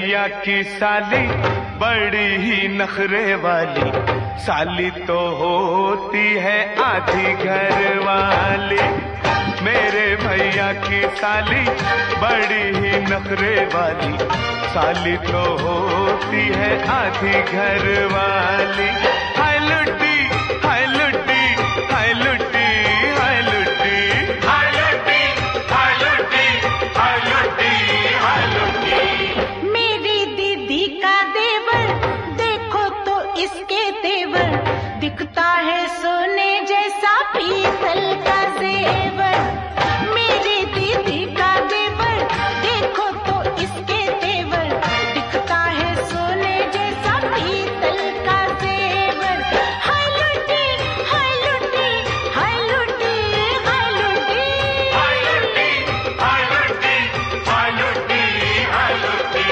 भैया की साली बड़ी ही नखरे वाली, साली तो होती है आधी घर वाली। मेरे भैया की साली बड़ी ही नखरे वाली, साली तो होती है आधी घर वाली। हाय लुट्टी हाय लुट्टी हाय लुट्टी हाय लुट्टी हाय लुट्टी हाय लुट्टी हाय लुट्टी हाय लुट्टी। मेरी दीदी का देवर देखो तो इसके तेवर, दिखता है सोने जैसा पीतल का जेवर। मेरी दीदी का देवर देखो तो इसके तेवर, दिखता है सोने जैसा पीतल का जेवर। हाय लुट्टी हाय लुट्टी हाय लुट्टी हाय लुट्टी हाय लुट्टी हाय लुट्टी हाय लुट्टी हाय लुट्टी।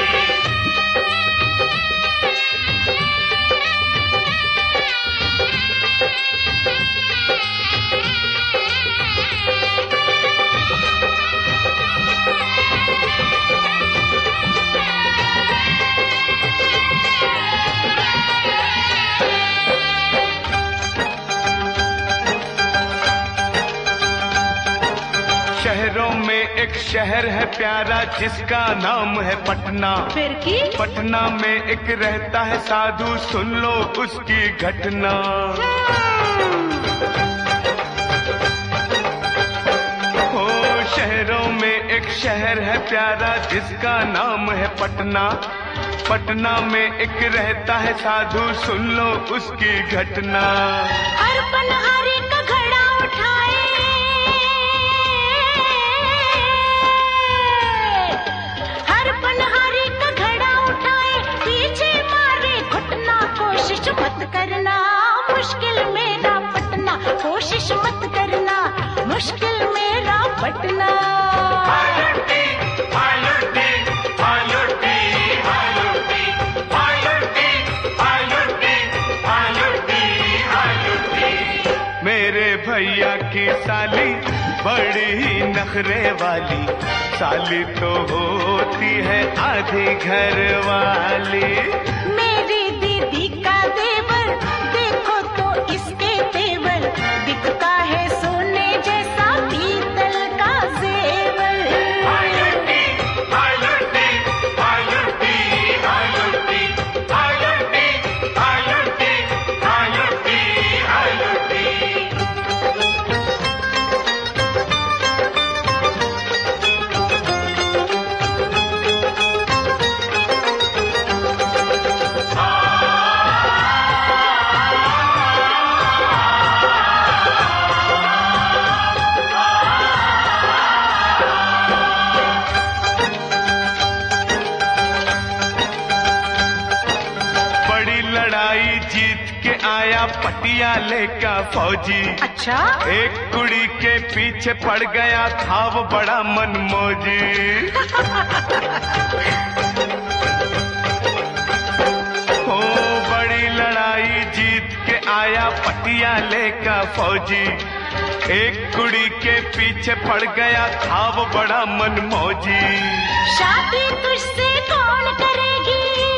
शहरों में एक शहर है प्यारा जिसका नाम है पटना। फिर की पटना में एक रहता है साधु, सुन लो उसकी घटना। हो शहरों में एक शहर है प्यारा जिसका नाम है पटना। पटना में एक रहता है साधु, सुन लो उसकी घटना। हर पनहारी का घड़ा उठाए, हर पनहारी का घड़ा उठाए, पीछे मारे घुटना। कोशिश मत करना मुश्किल मेरा पटना, कोशिश मत करना मुश्किल मेरा पटना। मेरे भैया की साली बड़ी ही नखरे वाली, साली तो होती है आधी घर वाली। मेरी दीदी का देवर देखो तो इसके तेवर, दिखता है सोने जैसा पीतल का जेवर। हाय लुट्टी हाय लुट्टी हाय लुट्टी हाय लुट्टी हाय लुट्टी हाय लुट्टी हाय लुट्टी हाय लुट्टी। लड़ाई जीत के आया पटियाले का फौजी। अच्छा एक कुड़ी के पीछे पड़ गया था वो बड़ा मनमौजी। ओ बड़ी लड़ाई जीत के आया पटियाले का फौजी। एक कुड़ी के पीछे पड़ गया था वो बड़ा मनमौजी। शादी तुझसे कौन करेगी,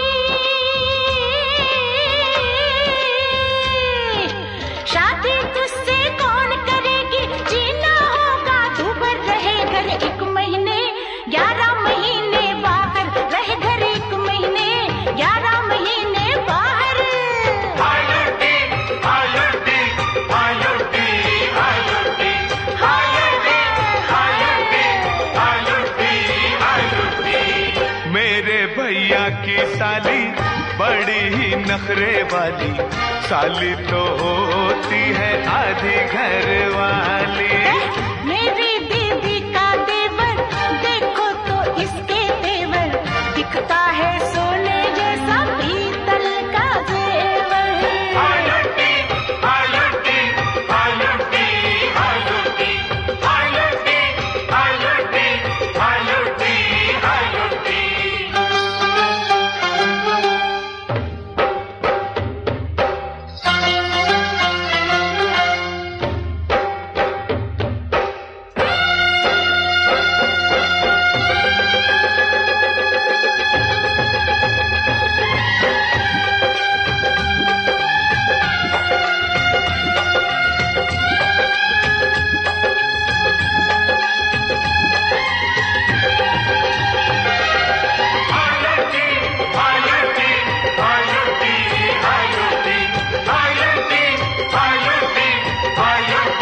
शादी तुझसे कौन करेगी, जीना होगा दूबर रहे घर 1 महीने 11 महीने बाहर, रहे घर 1 महीने 11 महीने बाहर। हाय लुट्टी हाय लुट्टी हाय लुट्टी हाय लुट्टी हाय लुट्टी हाय लुट्टी हाय लुट्टी हाय लुट्टी। मेरे भैया की साली बड़ी ही नखरे वाली, साली तो होती है आधी घर वाली। मेरी दीदी का देवर देखो तो इसके तेवर, दिखता है सोने जैसा पीतल का जेवर। हाय लुट्टी हाय लुट्टी हाय लुट्टी हाय लुट्टी हाय लुट्टी हाय लुट्टी हाय लुट्टी हाय लुट्टी।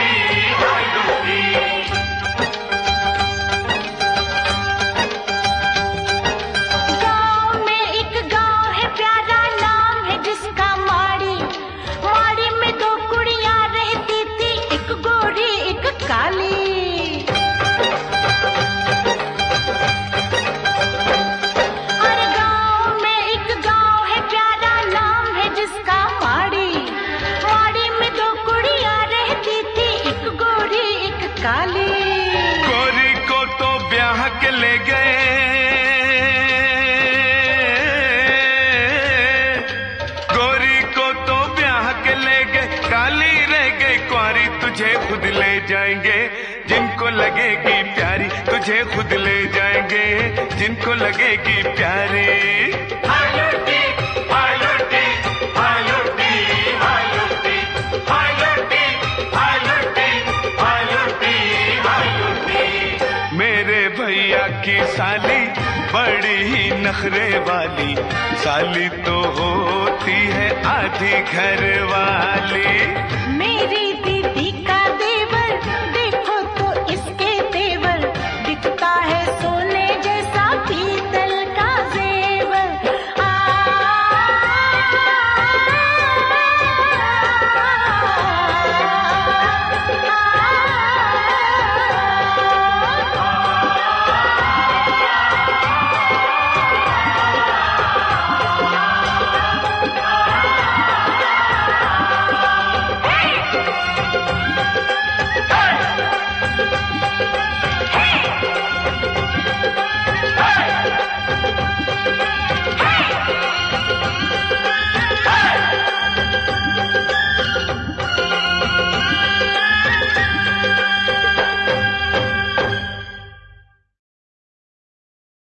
गोरी को तो ब्याह के ले गए, गोरी को तो ब्याह के ले गए, काली रह गई कुंवारी तुझे खुद ले जाएंगे, जिनको लगेगी प्यारी तुझे खुद ले जाएंगे, जिनको लगेगी प्यारी। भैया की साली बड़ी ही नखरे वाली, साली तो होती है आधी घर वाली। मेरी